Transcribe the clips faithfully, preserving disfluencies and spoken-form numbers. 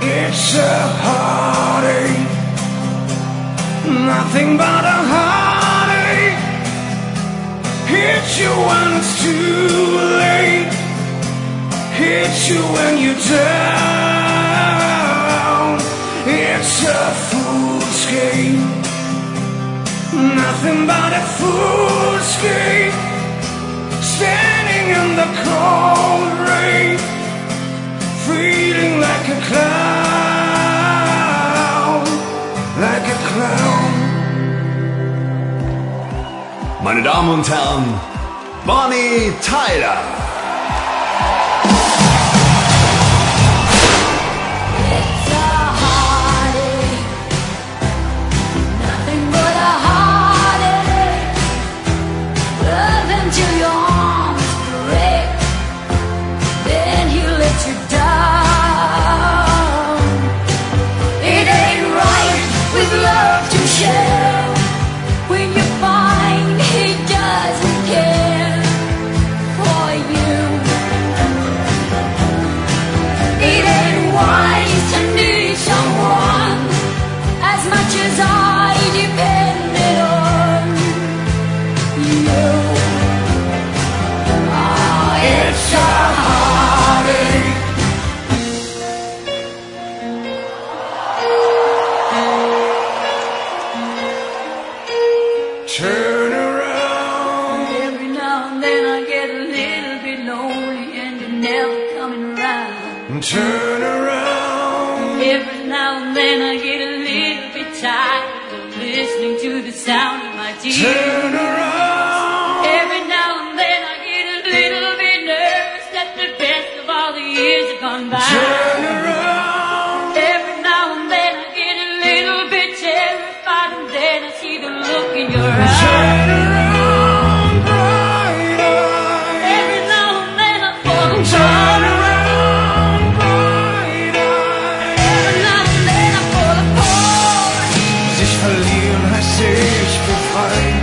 It's a heartache, nothing but a heartache. Hits you when it's too late, hits you when you're down. It's a fool's game, nothing but a fool's game. Standing in the cold rain, feeling like a clown, like a clown. Meine Damen und Herren, Bonnie Tyler. Turn around. Every now and then I get a little bit lonely and you're never coming around. Turn around. Every now and then I get a little bit tired of listening to the sound of my tears. Turn around. Every now and then I get a little bit nervous that the best of all the years have gone by. Turn around. Every now and then I get a little bit terrified and then I see the look in your eyes. Turn around, bright eyes. Every now and then I fall apart. Turn around, bright eyes. Every now and then I fall apart. Sich verlieren heißt sich befreien.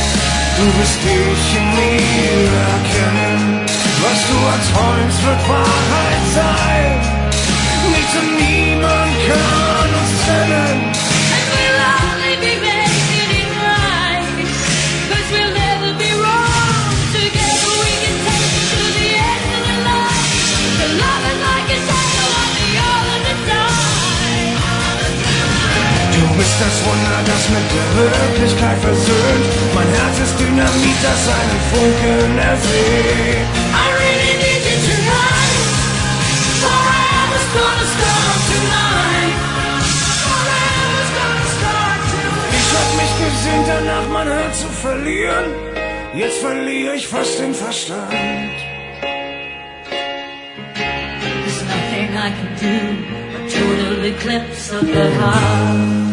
Du wirst dich in mir erkennen. Was du erträumst, wird Wahrheit sein. Nichts und niemand kann uns trennen. And we'll only be making it right. 'Cause we'll never be wrong. Together we can take it to the end of the line. The love is like a title on the other side. Du bist das Wunder, das mit der Wirklichkeit versöhnt. Mein Herz ist Dynamit, das seinen Funken erseht. I really need you tonight. Forever's gonna start tonight. Forever's gonna start tonight. Ich hab mich gesehnt danach, mein Herz zu verlieren. Jetzt verliere ich fast den Verstand. There's nothing I can do. A total eclipse of the heart.